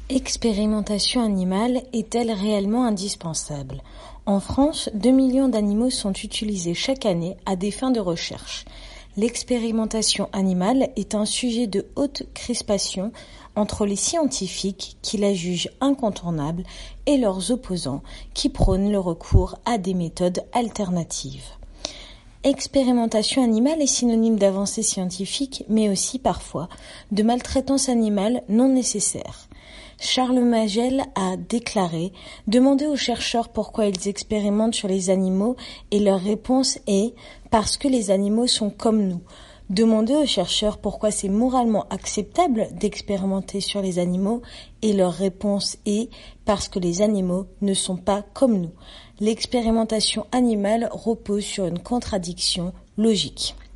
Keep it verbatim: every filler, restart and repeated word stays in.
Expérimentation animale est-elle réellement indispensable ? En France, deux millions d'animaux sont utilisés chaque année à des fins de recherche. L'expérimentation animale est un sujet de haute crispation entre les scientifiques qui la jugent incontournable et leurs opposants qui prônent le recours à des méthodes alternatives. Expérimentation animale est synonyme d'avancée scientifique, mais aussi parfois de maltraitance animale non nécessaire. Charles Magel a déclaré « Demandez aux chercheurs pourquoi ils expérimentent sur les animaux et leur réponse est « parce que les animaux sont comme nous ». Demandez aux chercheurs pourquoi c'est moralement acceptable d'expérimenter sur les animaux et leur réponse est « parce que les animaux ne sont pas comme nous ». L'expérimentation animale repose sur une contradiction logique.